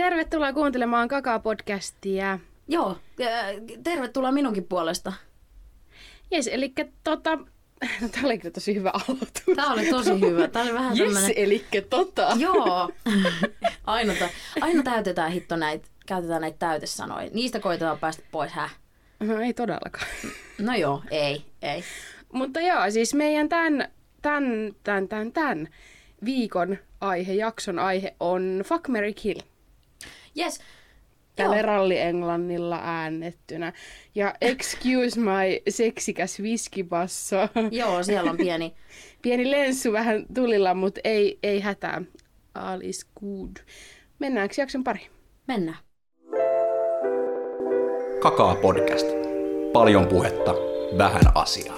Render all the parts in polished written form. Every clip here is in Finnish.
tervetuloa kuuntelemaan Kakaa-podcastia. Joo, tervetuloa minunkin puolesta. Jes, elikkä Tämä oli kyllä tosi hyvä aloitus. Tämä oli tosi hyvä. Tämä oli vähän tämmönen... elikkä Joo. Aina käytetään näitä täytesanoja. Niistä koitetaan päästä pois, No ei todellakaan. No joo, ei. Mutta joo, siis meidän tämän viikon jakson aihe on Fuck, Marry, Kill. Yes. Tällä ralli-englannilla äännettynä. Ja excuse my seksikäs viskibasso. Joo, siellä on pieni lenssu vähän tulilla, mutta ei hätää. All is good. Mennäänkö jakson pari? Mennään. Kakaa podcast. Paljon puhetta, vähän asiaa.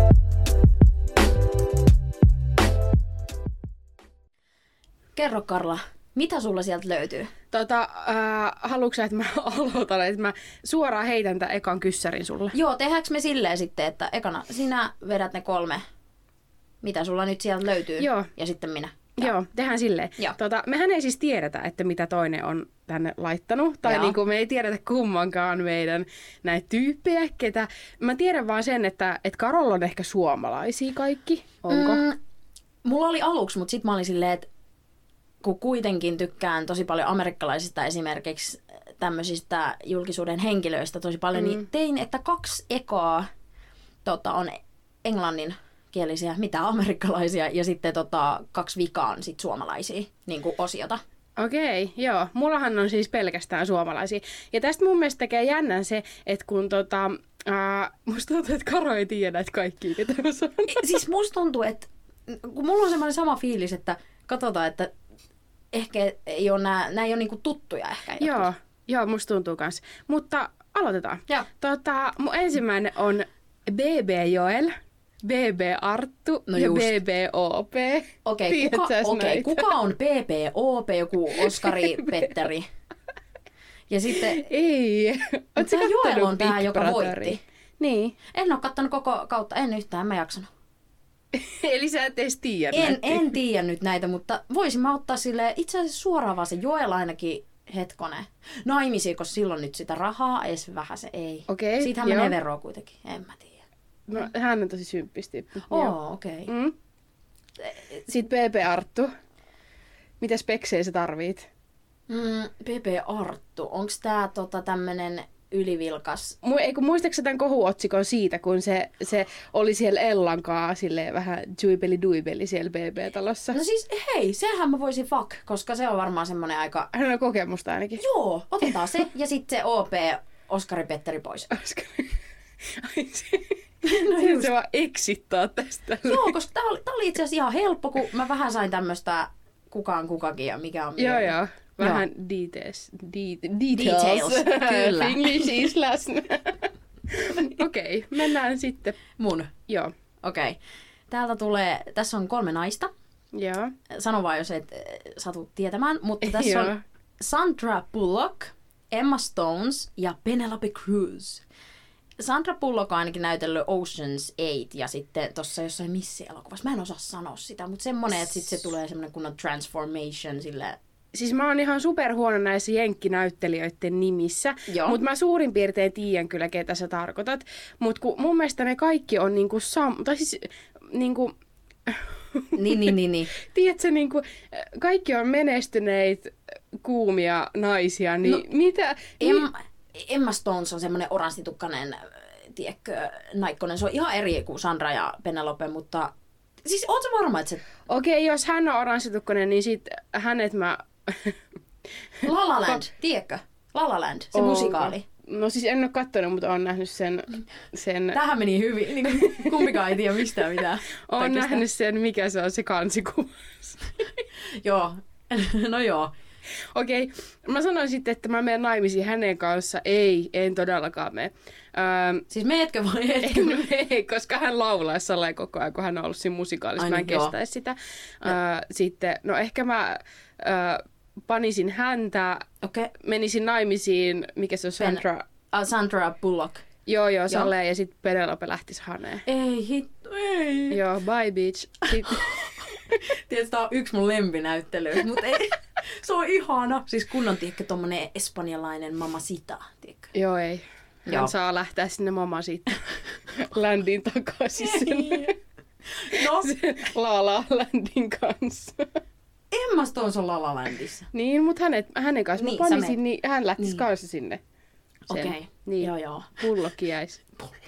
Kerro Karla, mitä sulla sieltä löytyy? Haluatko että mä aloitan, että mä suoraan heitän tämän ekan kyssärin sulle? Joo, tehdäänkö me silleen sitten, että ekana sinä vedät ne 3, mitä sulla nyt sieltä löytyy, Joo. Ja sitten minä. Joo, tehdään silleen. Mehän ei siis tiedetä, että mitä toinen on tänne laittanut. Tai niinku me ei tiedetä kummankaan meidän näitä tyyppejä, ketä. Mä tiedän vaan sen, että Karol on ehkä suomalaisia kaikki. Onko? Mulla oli aluksi, mutta sitten mä olin silleen, että kun kuitenkin tykkään tosi paljon amerikkalaisista esimerkiksi tämmöisistä julkisuuden henkilöistä tosi paljon, niin tein, että 2 ekaa on englanninkielisiä, mitä amerikkalaisia, ja sitten 2 vikaa on sit suomalaisia niin kuin osiota. Okei, joo. Mullahan on siis pelkästään suomalaisia. Ja tästä mun mielestä tekee jännän se, että kun musta tuntuu, että Karo ei tiedä, että kaikki ketä mä sanon. Siis musta tuntuu, että kun mulla on semmoinen sama fiilis, että katsotaan, että ehkä ei ole nämä ei ole niinku tuttuja ehkä. Joo, musta tuntuu kans. Mutta aloitetaan. Joo. Mun ensimmäinen on BB Joel, BB Arttu ja BB OP. Okei, kuka on BB OP, joku Oskari Petteri? Ja sitten... Ei. Mutta Joel on tää, joka voitti. Niin. En ole kattonut koko kautta, en yhtään, mä jaksanut. Eli sä et edes tiedä En tiedä nyt näitä, mutta voisin mä ottaa silleen, itse asiassa suoraan vaan se Joel ainakin hetkonen. Naimisiin, koska silloin nyt sitä rahaa, edes vähän se ei. Okei, siitähän menee veroa kuitenkin, en mä tiedä. No hän on tosi symppisti. Okei. Sitten BB Arttu. Mitä speksejä sä tarvit? BB Arttu, onks tää tämmönen ylivilkas? Muistaaksä tämän kohuotsikon siitä, kun se oli siellä Ellankaa silleen vähän juibeli-duibeli siellä BB-talossa? No siis hei, sehän mä voisin fuck, koska se on varmaan semmonen aika... Hän on kokemusta ainakin. Joo, otetaan se ja sitten se OP Oskari Petteri pois. Oskari. No se vaan exittaa tästä. Joo, koska tää oli itse asiassa ihan helppo, kun mä vähän sain tämmöstä kukaan kukakin ja mikä on... Joo. Vähän details. Kyllä. English is läsnä. Okei, mennään sitten. Mun? Joo. Okei. Täältä tässä on 3 naista. Joo. Sano vaan, jos et satu tietämään. Mutta tässä on Sandra Bullock, Emma Stones ja Penelope Cruz. Sandra Bullock on ainakin näytellyt Ocean's 8 ja sitten tuossa jossain missielokuvassa. Mä en osaa sanoa sitä, mutta semmonen, että sitten se tulee semmonen kunnon transformation silleen. Siis mä oon ihan superhuono näissä jenkkinäyttelijöiden nimissä, mutta mä suurin piirtein tiedän kyllä, ketä sä tarkoitat. Mutta mun mielestä ne kaikki on niinku tai siis niinku... Niin. Tiedätkö, niinku, kaikki on menestyneitä kuumia naisia, niin mitä... Emma Stones on semmoinen oranssitukkainen, tiedätkö, naikkonen. Se on ihan eri kuin Sandra ja Penelope, mutta... Siis oot sä varma, että se... Okei, jos hän on oranssitukkainen, niin sit hänet mä... La La Land, tiedätkö? La La Land, se musikaali. No siis en ole kattonut, mutta oon nähnyt sen... Tähän meni hyvin. Niin kumpikaan ei tiedä mistään mitään. Oon nähnyt sen, mikä se on se kansikuva. Joo, no joo. Okei, mä sanoin sitten, että mä menen naimisiin hänen kanssa. En todellakaan mene. Siis meetkö vai etkö? En mene, koska hän laulaa sellainen koko ajan, kun hän on ollut siinä musikaalissa. Mä en kestäisi sitä. Sitten, no ehkä mä panisin häntä, menisin naimisiin, mikä se on, Sandra Bullock. Joo, Salle, ja sitten Penelope lähtisi haneen. Ei hitto, ei. Joo, bye bitch. Tiedätkö, tää on yksi mun lempinäyttely, mutta Se on ihana. Siis kunnon, tiedätkö, tommonen espanjalainen mamacita, tiedätkö? Joo, ei. Hän saa lähteä sinne mamacita ländin takaisin sinne. No. La Landin kanssa. Emma Stones on La La Landissa. Niin, mutta hänen kanssa Niin, mä panisin, niin hän lähtisi kanssa sinne. Okei. Niin. Joo. Pullokki jäisi.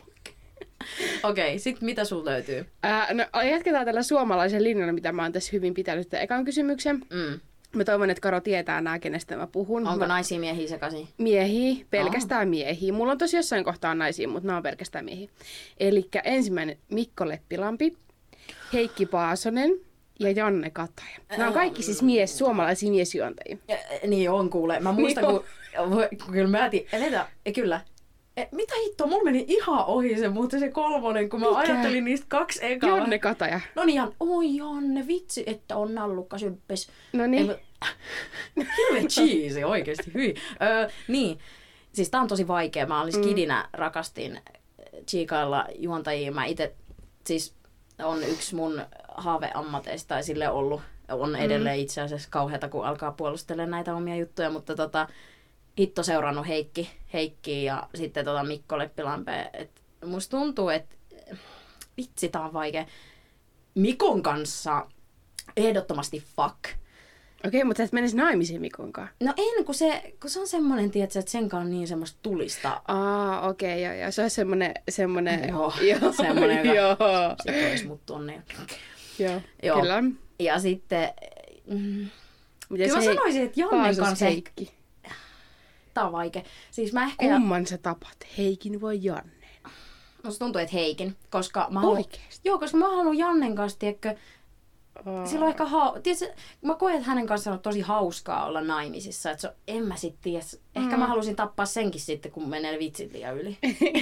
Okei, sit mitä sul löytyy? No, jatketaan tällä suomalaisen linjalla, mitä mä oon tässä hyvin pitänyt ekan kysymyksen. Mä toivon, että Karo tietää nää, kenestä mä puhun. Onko naisia, miehiä sekaisin? Miehiä, pelkästään miehiä. Mulla on tosi jossain kohtaa naisia, mutta nämä on pelkästään miehiä. Elikkä ensimmäinen Mikko Leppilampi, Heikki Paasonen ja Janne Kataja. Nämä on kaikki siis suomalaisia miesjuontajia. Niin on kuule. Mä muistan, kun kyllä mä kyllä. Mitä hittoa, mulla meni ihan ohi se, mutta se kolmonen, kun mä ajattelin niistä 2 ekaa. Janne Kataja. No niin, Janne, vitsi, että on nallukka syppes. No niin. Hirveä cheesy, oikeesti, hyi. Niin, siis tää on tosi vaikea. Mä olin kidinä, rakastin chiikailla juontajia. Mä ite, siis on yksi mun haaveammateista tai sille ollut. On edelleen itse asiassa kauheata, kun alkaa puolustelemaan näitä omia juttuja, mutta hitto seurannut Heikki ja sitten Mikko Leppilampea. Musta tuntuu, että vitsi, tää on vaikea. Mikon kanssa ehdottomasti fuck. Okei, mutta sä et menisi naimisiin Mikon kanssa. No en, kun se on semmonen, tiedätkö, että sen kanssa on niin semmoista tulista. Okei, joo. Se on semmonen... Joo, semmonen, joka sitten olisi mut tonne. Joo, kyllä. Ja sitten... Miten kyllä mä sanoisin, että Jannen kanssa... Heikki. Tää on vaikea. Siis mä ehkä... Kumman sä tapat, Heikin vai Jannen? Musta tuntuu, että Heikin, koska mä oikeesti? Joo, koska mä haluan Jannen kanssa, tiedätkö... Silloin ehkä tiedätkö, mä koen, että hänen kanssaan on tosi hauskaa olla naimisissa. Että en mä sit tiedä. Ehkä mä halusin tappaa senkin sitten, kun menee vitsit liian yli.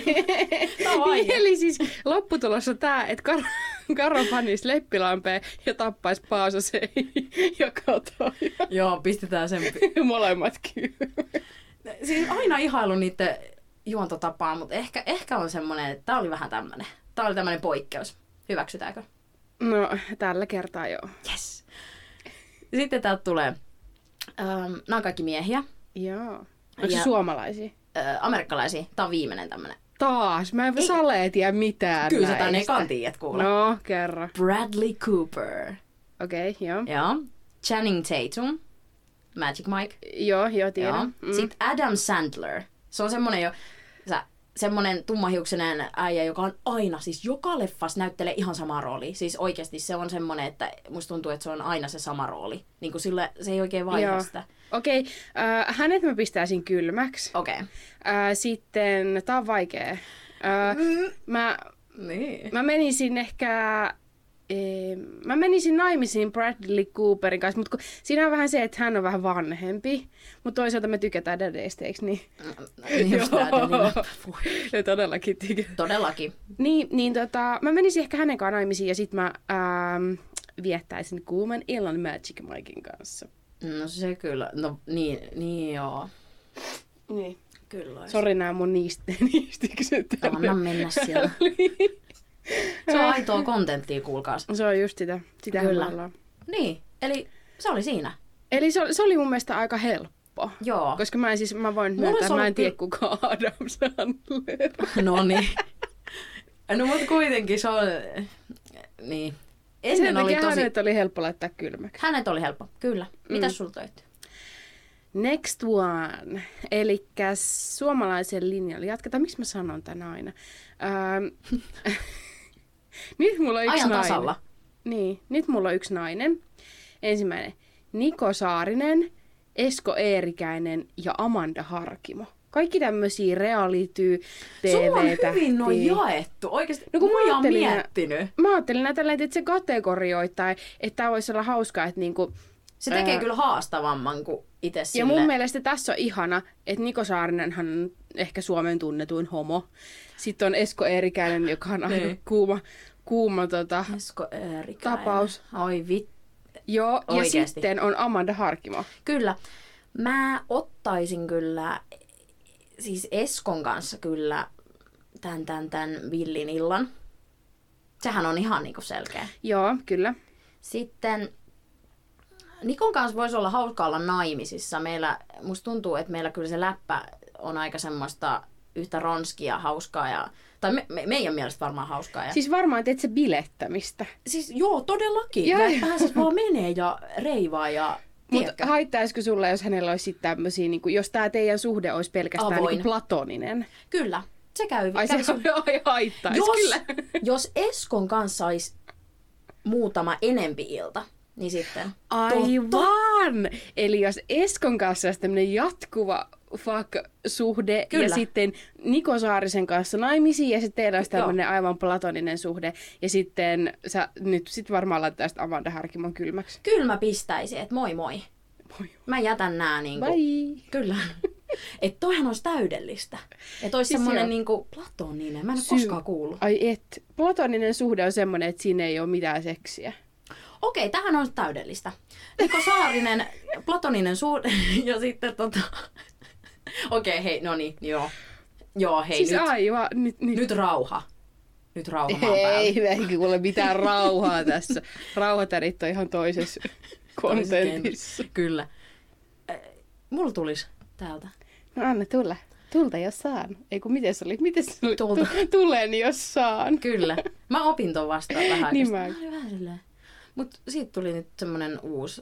Eli siis lopputulos on tää, että Karo panis Leppilampeen ja tappais Paasosen ja Kataja. Joo, pistetään sen. Molemmat kyllä. Siis aina ihailu niiden juontotapaa, mutta ehkä on semmonen, että tää oli vähän tämmönen. Tää oli tämmönen poikkeus. Hyväksytäänkö? No, tällä kertaa joo. Yes. Sitten täältä tulee. Nämä on kaikki miehiä. Joo. Onko se suomalaisia? Amerikkalaisia. Tää on viimeinen tämmönen. Taas? Mä en Sale tiedä mitään kyllä näistä. Kyllä sä tän ekan tiedät kuule. No, kerro. Bradley Cooper. Okei, joo. Joo. Channing Tatum. Magic Mike. Joo, tiedän. Sitten Adam Sandler. Se on semmonen tummahiuksinen äijä, joka on aina, siis joka leffas näyttelee ihan samaa roolia. Siis oikeasti se on semmonen, että musta tuntuu, että se on aina se sama rooli. Niin kuin sille, se ei oikein vaihda sitä. Okei, hänet mä pistäisin kylmäksi. Okei. Sitten, tää on vaikee. Mä menisin ehkä... Mä menisin naimisiin Bradley Cooperin kanssa, mutta siinä on vähän se, että hän on vähän vanhempi. Mutta toisaalta me tykätään dadeista, eikö niin? Joo, todellakin tykätään. Todellakin. Niin mä menisin ehkä hänen kanssa naimisiin ja sit mä viettäisin kuuman illan Magic Mikein kanssa. No se kyllä, no niin joo. Niin. Kyllä olisi. Sori nää mun niistikset. Anna mennä siellä. Se on aitoa kontenttia, kuulkaas. Se on just sitä. Sitä kyllä. Niin, eli se oli siinä. Eli se oli mun mielestä aika helppo. Joo. Koska mä voin myöntää, että mä en tiedä kuka on Adam Sandler. No niin. No mutta kuitenkin se on... Niin. Sen takia hänet oli helppo laittaa kylmäksi. Hänet oli helppo, kyllä. Mitäs sulta löytyy? Next one. Elikkä suomalaisen linjalla. Jatketaan. Miksi mä sanon tän aina? Nyt mulla on yksi ajan nainen. Tasalla. Niin, nyt mulla on yksi nainen. Ensimmäinen. Niko Saarinen, Esko Eerikäinen ja Amanda Harkimo. Kaikki tämmösiä reality-tv-tähtiä. Sulla on hyvin noin jaettu. Oikeesti, no kun mä oon miettinyt. Mä ajattelin näitä, että se kategorioittain, että tää voisi olla hauskaa, että niinku... Se tekee kyllä haastavamman kuin itse sille. Ja mun mielestä tässä on ihana, että Niko Saarinenhan on ehkä Suomen tunnetuin homo. Sitten on Esko Eerikäinen, joka on aika kuuma Esko Eerikäinen. tapaus. Oi Joo, oikeesti. Ja sitten on Amanda Harkimo. Kyllä. Mä ottaisin kyllä, siis Eskon kanssa kyllä, tän villin illan. Sehän on ihan niinku selkeä. Joo, kyllä. Sitten Nikon kanssa voisi olla hauska olla naimisissa. Musta tuntuu, että meillä kyllä se läppä on aika semmoista yhtä ronskia, hauskaa tai meidän mielestä varmaan hauskaa. Siis varmaan teet se bilettämistä. Siis joo, todellakin. Pääsis vaan menee ja reivaa ja... Mutta haittaisiko sulle, jos hänellä olisi sitten tämmöisiä, niin jos tämä teidän suhde olisi pelkästään niin platoninen? Kyllä, se käy. Ai se haittaisi, kyllä. Jos Eskon kanssa olisi muutama enempi ilta, niin sitten... Aivan! Eli jos Eskon kanssa olisi tämmöinen jatkuva fuck-suhde ja sitten Niko Saarisen kanssa naimisiin ja sitten teillä olisi tämmöinen aivan platoninen suhde ja sitten sä nyt sit varmaan laittaisit Amanda Harkimon kylmäksi. Kyllä mä pistäisin, että moi moi. Mä jätän nää niinku... Bye! Kyllä. Että toihan olisi täydellistä. Että olisi siis semmoinen niinku platoninen. Mä en ole koskaan kuullut. Ai et. Platoninen suhde on semmoinen, että siinä ei ole mitään seksiä. Okei, tämähän on täydellistä. Niko Saarinen, platoninen suhde ja sitten Okei, hei, no niin, joo. Joo, hei, siis aivan, nyt rauha. Nyt rauha maan päällä. Ei kuule mitään rauhaa tässä. Rauhatärit on ihan toisessa kontentissa. Kyllä. Mulla tulisi täältä. No anna tulla. Tulta jos saan. Ei kun miten se oli? Tulen jos saan. Kyllä. Mä opin ton vastaan vähän. Niin mä. Mut siitä tuli nyt semmonen uusi...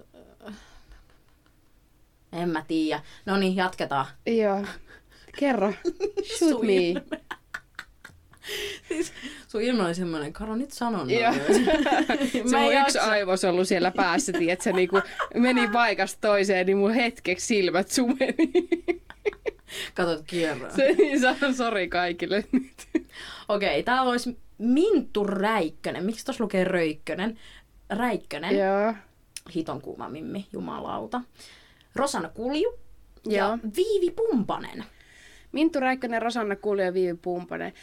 En mä tiedä. No niin, jatketaan. Joo. Kerro. Shoot me. Siis, sun ilme oli semmoinen, Karo, nyt sanon. Se mun yksi aivos ollut siellä päässä, että se niinku meni paikasta toiseen, niin mun hetkeksi silmät sumeni. Katot kierroa. Se niin sanon sori kaikille nyt. Okei, täällä olisi Minttu Räikkönen. Miksi tossa lukee Röikkönen? Räikkönen. Joo. Hiton kuuma mimmi, jumalauta. Rosanna Kulju ja Viivi Pumpanen. Minttu Räikkönen, Rosanna Kulju ja Viivi Pumpanen.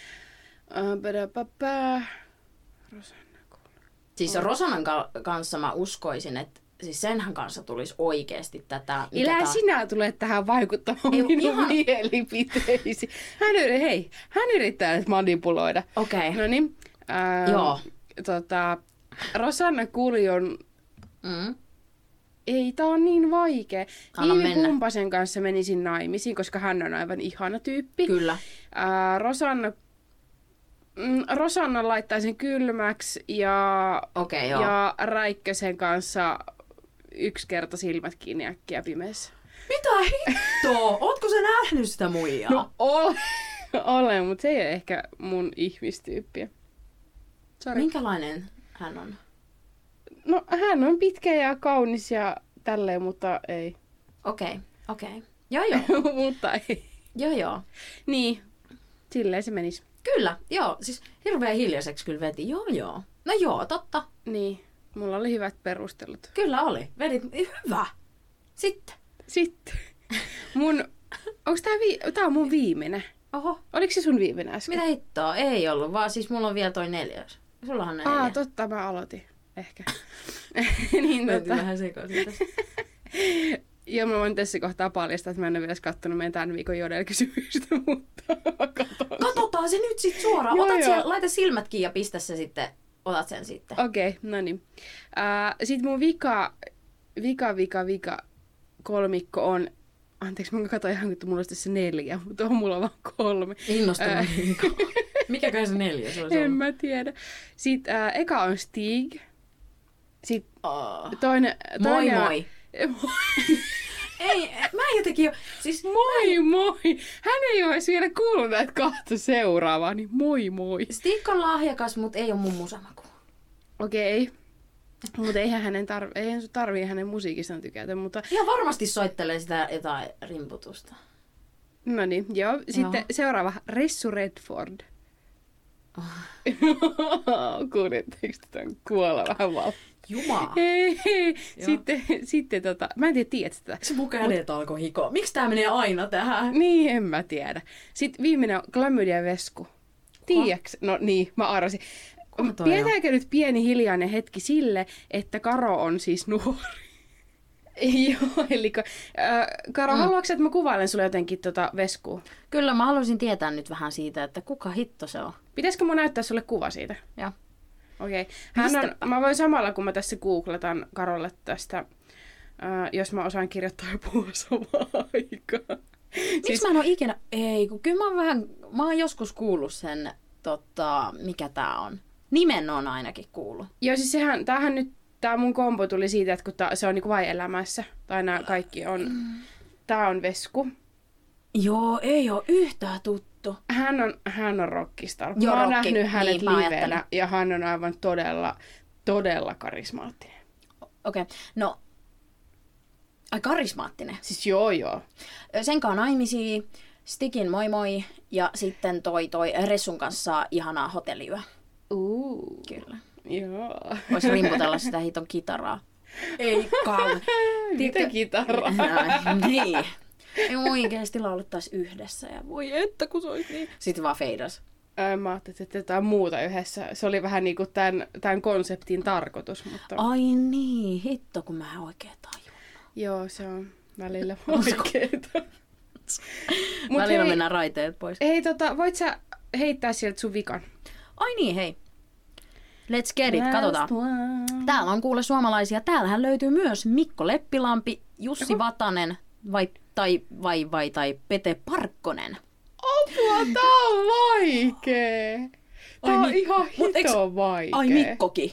Rosanna Kulju. Siis Rosannan kanssa mä uskoisin, että siis senhän kanssa tulisi oikeasti tätä... Elä sinä tule tähän vaikuttamaan minun mielipiteisiin. Hän yrittää nyt manipuloida. Okei. No niin. Joo. Rosanna Kuljun... Ei, tää on niin vaikea. Viivi Pumpasen kanssa menisin naimisiin, koska hän on aivan ihana tyyppi. Kyllä. Rosanna laittaisin kylmäksi ja Räikkösen kanssa yksi kerta silmät kiinni äkkiä pimeässä. Mitä hittoa? Ootko sä nähnyt sitä muijaa? No olen, mutta se ei ole ehkä mun ihmistyyppiä. Sorry. Minkälainen hän on? No hän on pitkä ja kaunis ja tälleen, mutta ei. Okei. Joo. Mutta ei. Joo. Niin, silleen se menisi. Kyllä, joo. Siis hirveän hiljaiseksi kyllä veti. Joo. No joo, totta. Niin, mulla oli hyvät perustelut. Kyllä oli. Vedit hyvä. Sitten. Onks tää on mun viimeinen? Oho. Oliko se sun viimeinen äsken? Mitä hittoa? Ei ollut, vaan siis mulla on vielä toi 4. Sullahan 4. Totta, mä aloitin. Ehkä. Niin, vähän sekaisin tässä. Joo, mä voin tässä kohtaa paljastaa, että mä en ole vielä kattonut meidän tämän viikon Jodel-kysymystä, mutta katsotaan se nyt sit suoraan. Laita silmät kiinni ja pistä se sitten. Otat sen sitten. Okei, no niin. Sitten mun vika kolmikko on... Anteeksi, mä katsoin ihan, että mulla olisi tässä 4, mutta on mulla vaan 3. Innostunut viikko. Mikäköhän se 4 se olisi En mä tiedä. Sitten eka on Stig. Sitten toinen moi. Ei, mä jotenkin jo... Siis moi! Hän ei ole vielä kuullut näitä kahta seuraavaa, niin moi! Stig on lahjakas, mutta ei ole mun musamaku. Okei. Mutta eihän tarvii hänen musiikistaan tykätä, mutta... Ihan varmasti soittelee sitä jotain rimputusta. No niin, joo. Sitten seuraava, Ressu Redford. Kuulitteko tämän kuolla vähän vaan? Jumala. Sitten mä en tiedä sitä. Se mun kädet alkoi hikoa. Miksi tää menee aina tähän? Niin, en mä tiedä. Sitten viimeinen on Klamydia Vesku. Tiedätkö? No niin, mä arvasin. Pidetäänkö nyt pieni hiljainen hetki sille, että Karo on siis nuori? Joo, eli Karo, haluatko, että mä kuvailen sulle jotenkin Veskua? Kyllä, mä haluaisin tietää nyt vähän siitä, että kuka hitto se on. Pitäisikö mun näyttää sulle kuva siitä? Joo. Okei. Mä voin samalla, kun mä tässä googletan Karolle tästä jos mä osaan kirjoittaa ja puhua samaan aikaan. Miksi mä en ole ikinä... Ei, kun kyllä mä oon joskus kuullut sen, mikä tää on. Nimen on ainakin kuullut. Joo, siis tää mun kombo tuli siitä, että kun se on niinku vain elämässä, tai nämä kaikki on... Tää on Vesku. Joo, ei oo yhtään tuttu. Hän on rockstar. Joo, mä oon nähnyt hänet niin, livenä, ja hän on aivan todella karismaattinen. Okei, no... Ai karismaattinen. Siis joo. Senkaan naimisiin, Stikin moi moi, ja sitten toi Ressun kanssa ihanaa hotelliyö. Kyllä. Joo. Voisi rimputella sitä hiton kitaraa. Ei kauan. Mitä kitaraa? Niin. Ei oikeasti laulettaisi yhdessä ja voi että kun se olisi niin. Sitten vaan feidas. Mä ajattelin, että jotain muuta yhdessä. Se oli vähän niin kuin tämän konseptin tarkoitus. Mutta... Ai niin, hitto kun mä en oikein tajun. Joo, se on välillä vaikeeta. Välillä mennään raiteet pois. Hei, voit sä heittää sieltä sun vikan? Ai niin, hei. Let's get it, katsotaan. Täällä on kuule suomalaisia. Täällähän löytyy myös Mikko Leppilampi, Jussi Vatanen tai Pete Parkkonen. Apua, tää on vaikee. Tää on ihan hito vaikee. Ai Mikkokin.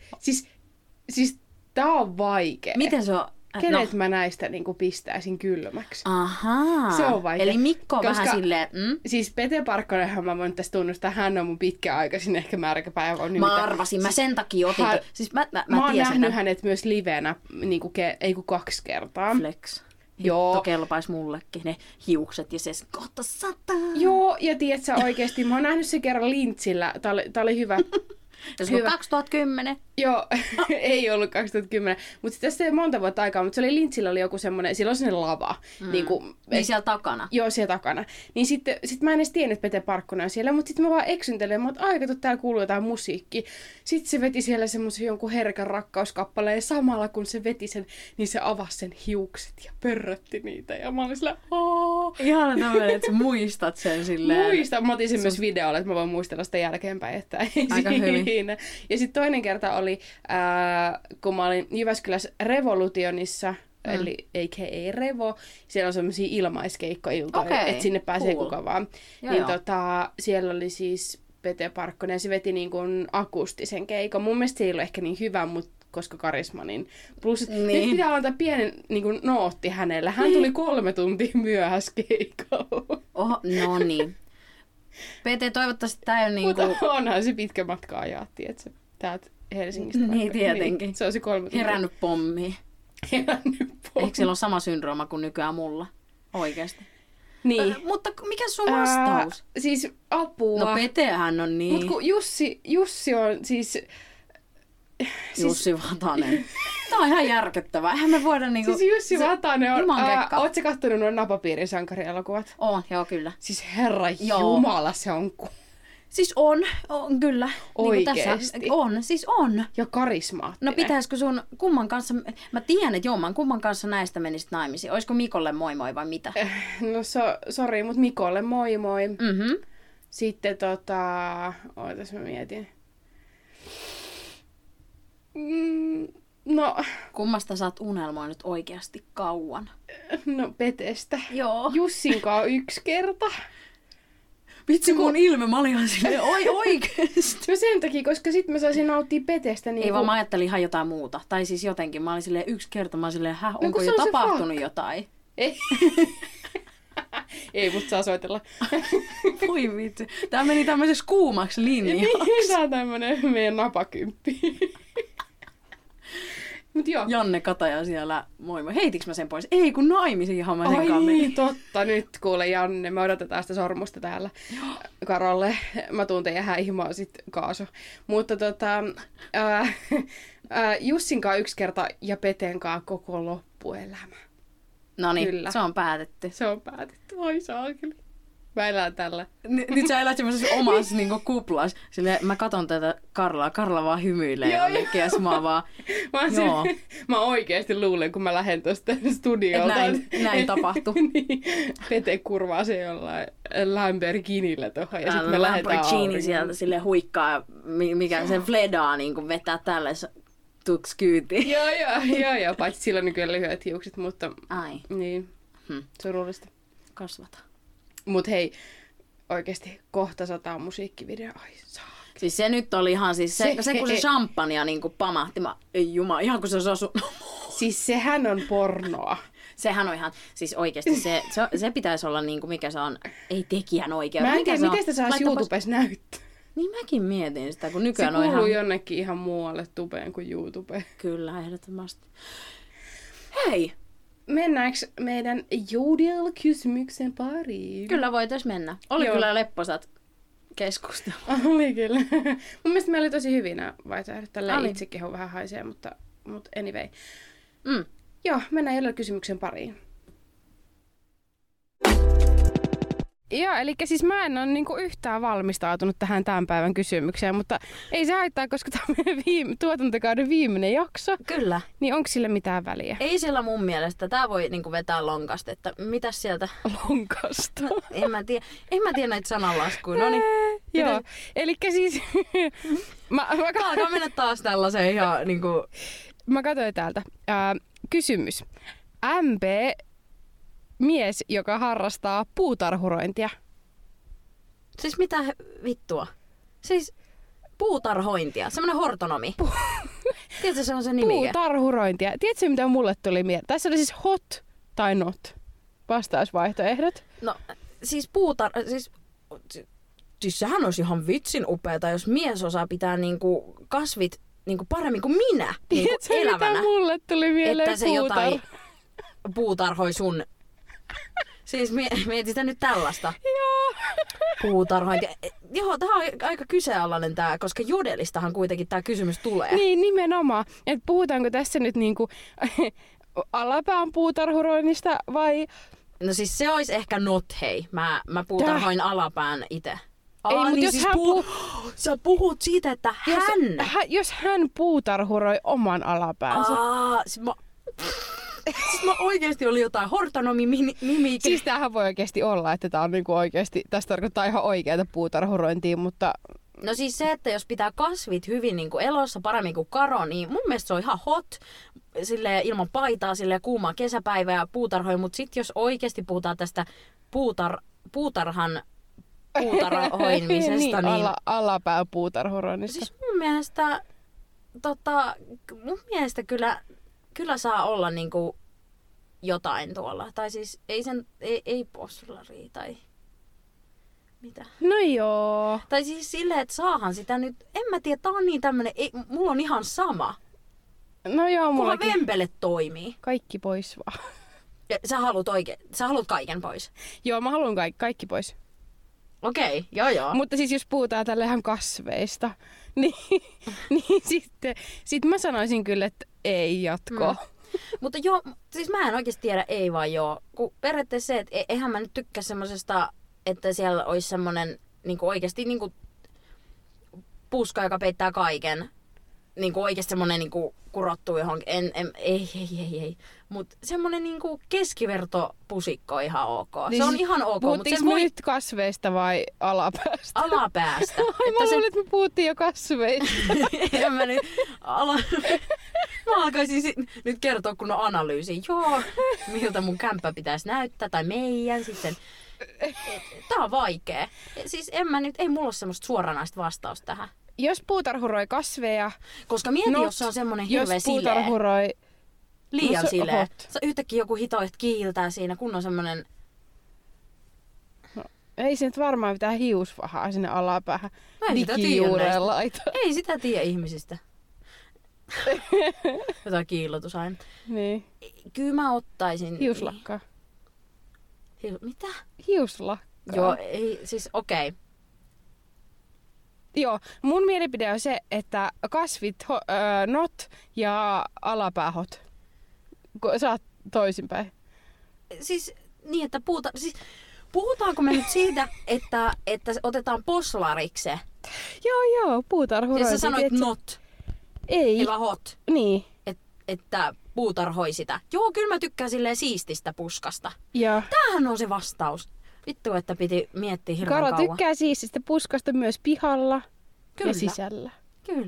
Siis tää on vaikee. Miten se on? Kenet mä näistä niinku pistäisin kylmäksi? Ahaa. Se on vaikea. Eli Mikko on vähän silleen... Siis Pete Parkkonenhan mä voin tässä tunnustaa, hän on mun pitkäaikaisin ehkä märkäpäivä. Mä arvasin, mä sen takia otin. Siis mä oon nähnyt hänet myös livenä niinku 2 kertaa. Flex. Joo. Kelpaisi mullekin ne hiukset ja se kohta 100. Joo, ja tiedätkö oikeesti, mä oon nähnyt sen kerran Lintsillä. Tää oli hyvä. Ja se on 2010. Joo, ei ollut 2010. Mutta tästä ei monta vuotta aikaa, mutta se oli Lintsillä oli joku semmoinen, sillä on semmoinen lava. Niin siellä takana. Joo, siellä takana. Niin sitten mä en edes tiennyt, että Pete Parkkonen on siellä, mutta sitten mä vaan eksyntelin, että aika täällä kuuluu jotain musiikkia. Sitten se veti siellä semmoisen jonkun herkän rakkauskappaleen, ja samalla kun se veti sen, niin se avasi sen hiukset ja pörrötti niitä. Ja mä olin sillä, Ihana tämmöinen, että sä muistat sen silleen. Muistan, mä otin sen myös videolle, että mä voin muistella sitä jälkeenpäin, että ei aika hyvin. Ja sitten toinen kerta oli, kun mä olin Jyväskylässä Revolutionissa, eli a.k.a. Revo. Siellä on semmosia ilmaiskeikkoiltoja, että sinne pääsee kuka vaan. Niin siellä oli siis Pete Parkkonen ja se veti niin kuin akustisen keikon. Mun mielestä se ei ollut ehkä niin hyvä, mutta koska karisma, niin plus nyt pitää antaa pienen niin kuin nootti hänelle. Hän tuli 3 tuntia myöhässä keikalla. No niin. Pete, toivottavasti tää ei ole niinku... Mutta onhan se pitkä matka ajaa, tietsä, täältä Helsingistä. Niin, tietenkin. Niin, se on se 3 tuntia. Herännyt pommiin. Eikö sillä ole sama syndrooma kuin nykyään mulla? Oikeasti. Niin. Mutta mikä sun vastaus? Siis apua. No Petehän on niin. Mut kun Jussi on siis... Jussi Vatanen. Tää on ihan järkyttävää. Eihän me voida niinku... Siis Jussi Vatanen on... Ootko sä kattonut nuo Napapiirin sankarielokuvat? Oon, joo kyllä. Siis herra jumala, se on... Siis on kyllä. Oikeesti? Niin on. Ja karismaattinen. No pitäisikö sun kumman kanssa... Mä tiedän, että kumman kanssa näistä menisit naimisiin. Olisiko Mikolle moi moi vai mitä? No sori, mutta Mikolle moi moi. Mhm. Sitten ootas mä mietin. No... Kummasta sä oot unelmoinut oikeasti kauan? No Petestä. Joo. Jussinkaan 1 kerta. Vitsi mun ilme, mä olin ihan silleen, oikeesti. No sen takia, koska sit mä saisin nauttia Petestä. Niin ei vaan mä ajattelin ihan jotain muuta. Tai siis jotenkin, mä olin silleen 1 kerta, mä olin silleen, onko jo tapahtunut jotain? Ei. Ei, musta saa soitella. Voi vitsi. Tää meni tämmöiseksi kuumaksi linjaksi. Niin, tää on tämmönen meidän napakymppi. Mut joo. Janne Kataja siellä, moi moi. Heitikö mä sen pois? Ei, kun naimisiinhan mä senkaan menin. Ai niin, totta. Nyt kuule Janne, me odotetaan sitä sormusta täällä Karolle. Mä tuun teidän häihimoa sit Kaaso. Mutta Jussinkaan 1 kerta ja Petenkaan koko loppuelämä. Noniin, se on päätetty. Se on päätetty. Oi saakeli. Mä elän tällä. Nyt sä elät semmoisessa omassa niinku kuplas. Silleen, mä katon tätä Karlaa. Karla vaan hymyilee jonnekin ja mä vaan... Mä oikeesti luulen, kun mä lähden tosta studiolta. Näin tapahtuu. Niin, Pete kurvaa se jollain Lamborghinillä tohon ja sit me lähdetään Lamborghini sieltä silleen huikkaa, mikä sen fledaa niinku vetää tälle. Tuks kyyti. Joo, paitsi silloin nykyään lyhyet hiukset, mutta Ai. Niin, surullista. Kasvata. Mut hei, oikeesti kohta 100 musiikkivideo. Ai saa. Siis se nyt oli ihan siis, se kun se champagnea niinku pamahti, ei jumala, ihan kun se olisi asunut. Siis sehän on pornoa. Sehän on ihan, siis oikeesti se pitäisi olla niinku, mikä se on, ei tekijän oikeus. Mä en tiedä, miten sitä saisi YouTubessa näyttää. Niin mäkin mietin sitä, kun nykyään se on ihan... kuuluu jonnekin ihan muualle tubeen kuin YouTubeen. Kyllä, ehdottomasti. Hei! Mennäänkö meidän Jodel-kysymyksen pariin? Kyllä voitais mennä. Oli kyllä lepposat keskustelu. Oli kyllä. Mun mielestä meillä oli tosi hyvin nämä vaihtoehdot. Tälleen itsekeho vähän haisee, mutta anyway. Joo, mennään Jodel-kysymyksen pariin. Joo, eli siis mä en ole niinku yhtään valmistautunut tähän tämän päivän kysymykseen, mutta ei se haittaa, koska tämä on meidän tuotantokauden viimeinen jakso. Kyllä. Niin onko sillä mitään väliä? Ei sillä mun mielestä. Tää voi niinku vetää lonkasta, että mitäs sieltä... Lonkasta? No, en mä tiedä näitä sananlaskuja. Noniin. Joo, eli siis... Alkaa mennä taas tällaiseen ihan niinku... Mä katsoin täältä. Kysymys. MP... Mies, joka harrastaa puutarhurointia. Siis mitä vittua? Siis puutarhointia, semmoinen hortonomi. Tiedätkö, se on se nimike? Puutarhurointia. Tiedätkö, mitä mulle tuli mieleen? Tässä oli siis hot tai not vastausvaihtoehdot. No, siis siis sehän olisi ihan vitsin upeata, jos mies osaa pitää niinku kasvit niinku paremmin kuin minä. Tiedätkö, niinku elävänä. mitä mulle tuli mieleen? Että se jotain puutarhoi sun... Siis mietit sitä nyt tällaista. Joo. Puutarhointia. Joo, tää on aika kyseenalainen tää, koska Jodelistahan kuitenkin tää kysymys tulee. Niin, nimenomaan. Et puhutaanko tässä nyt niinku alapään puutarhuroinnista vai... No siis se olisi ehkä not, hei. Mä puutarhoin alapään itse. Ei, mutta niin jos siis hän sä puhut siitä, että jos hän puutarhuroi oman alapäänsä. Siis mä oikeesti oli jotain hortonomi-nimike. Siis tämähän voi oikeesti olla, että tää on niinku oikeesti, tässä tarkoittaa ihan oikeata puutarhurointia, mutta... No siis se, että jos pitää kasvit hyvin niinku elossa paremmin kuin karo, niin mun mielestä se on ihan hot. Silleen ilman paitaa, silleen kuumaa kesäpäivää puutarhoin, mutta sit jos oikeesti puhutaan tästä puutarhan puutarhoimisesta, niin... Alapään puutarhuroinnista. Siis mun mielestä kyllä saa olla niinku jotain tuolla. Tai siis ei poslari tai mitä. No joo. Tai siis silleen, että saahan sitä nyt, en mä tiedä, tää on niin tämmönen, mulla on ihan sama. No joo, mullakin. Kunhan vempele toimii. Kaikki pois vaan. Ja sä haluat kaiken pois? Joo, mä haluan kaikki pois. Okei, joo. Mutta siis jos puhutaan tälle ihan kasveista, niin sitten mä sanoisin kyllä, että ei jatko. Mutta joo, siis mä en oikeasti tiedä ei vaan joo. Kun periaatteessa se, että eihän mä nyt tykkää semmosesta, että siellä olisi semmonen niinku oikeasti niinku puska, joka peittää kaiken. Niinku oikeasti semmonen niinku kurottuu johonkin. Ei. Mut semmonen niinku keskivertopusikko on ihan ok. Niin se on ihan ok. Puhuttiinko me nyt kasveista vai alapäästä? Alapäästä. Mä luulen, että me puhuttiin jo kasveista. En mä nyt... Mä alkaisin nyt kertoa kun on analyysi. Joo, miltä mun kämppä pitäisi näyttää tai meidän sitten. Tää on vaikee. Siis ei mulla ole semmoista suoranaista vastausta tähän. Jos puutarhuroi kasveja... Koska mieti, jos se on semmonen hirveä sileä. Jos puutarhuroi... Liian sileä. Yhtäkkiä joku hitoiht kiiltää siinä, kun on semmonen... No, ei se nyt varmaan pitää hiusvahaa sinne alapäähän. Digijuureen laittaa. Ei sitä tiedä ihmisistä. Jotain kiillotusaine. Niin. Kyllä mä ottaisin... Hiuslakkaa. Mitä? Hiuslakkaa. Joo, ei, siis okei. Okay. Joo, mun mielipide on se, että kasvit not ja alapää hot. Sä oot toisinpäin. Siis niin, että puhutaanko me nyt siitä, että otetaan poslariksi? Joo, puutarhurointi. Ja sä sanoit not. Ei. Vaan hot. Niin. Että puutarhoi sitä. Joo, kyllä mä tykkään silleen siististä puskasta. Joo. Tämähän on se vastaus. Vittu, että piti miettiä hirveän kauan. Karo tykkää siististä puskasta myös pihalla kyllä. ja sisällä. Kyllä.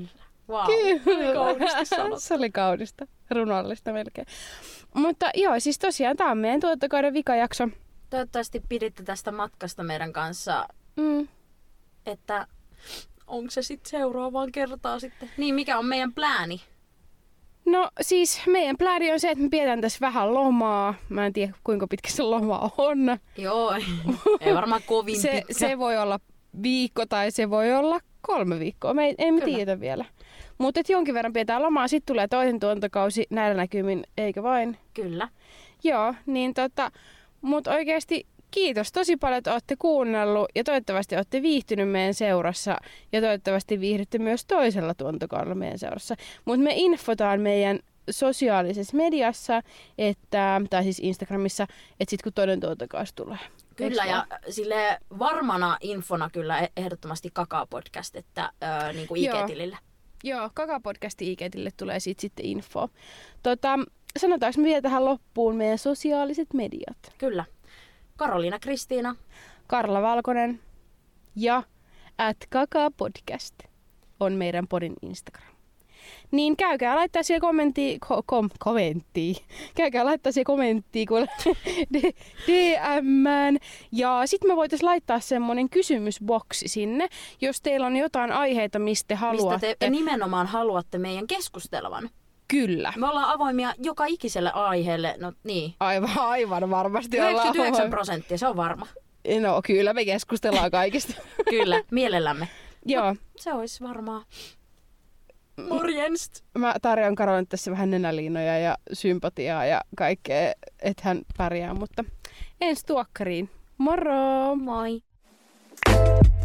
Wow. Kyllä. Se oli kaunista. Runollista melkein. Mutta joo, siis tosiaan tämä on meidän tuotantokauden vikajakso. Toivottavasti piditte tästä matkasta meidän kanssa, että onko se sitten seuraavaan kertaan sitten. Niin, mikä on meidän plääni? No siis meidän plääni on se, että me pidetään tässä vähän lomaa. Mä en tiedä kuinka pitkä se loma on. Joo, ei varmaan kovin pitkä. Se voi olla viikko tai se voi olla 3 viikkoa. Me ei tiedä vielä. Mutta jonkin verran pidetään lomaa, sitten tulee toinen tuotantokausi näillä näkymin, eikö vain? Kyllä. Joo, niin mutta oikeasti kiitos tosi paljon, että olette kuunnellut ja toivottavasti olette viihtynyt meidän seurassa ja toivottavasti viihdytte myös toisella tuotantokaudella meidän seurassa. Mutta me infotaan meidän sosiaalisessa mediassa, tai siis Instagramissa, että sitten kun toinen tuotantokausi tulee. Kyllä, ja sille varmana infona kyllä ehdottomasti Kakaa-podcast, että niin kuin IG-tilille. Joo, Kakaa-podcastin IG-tilille tulee sitten info. Sanotaanko me vielä tähän loppuun meidän sosiaaliset mediat? Kyllä. Karoliina Kristiina. Karla Valkonen ja @Kakaa-podcast on meidän podin Instagram. Niin käykää laittaa siihen kommenttiin. Käykää laittaa siihen kommenttiin kuule DM:ään. Ja sitten me voitaisiin laittaa semmonen kysymysboksi sinne, jos teillä on jotain aiheita, mistä te haluatte. Mistä te nimenomaan haluatte meidän keskustelevan. Kyllä. Me ollaan avoimia joka ikiselle aiheelle. No niin. Aivan varmasti 99%, se on varma. No kyllä, me keskustellaan kaikista. Kyllä, mielellämme. Joo. Se olisi varmaan. Morjenst! Mä tarjoan Karolin tässä vähän nenäliinoja ja sympatiaa ja kaikkea, että hän pärjää, mutta ensi tuokkariin. Moro! Moi!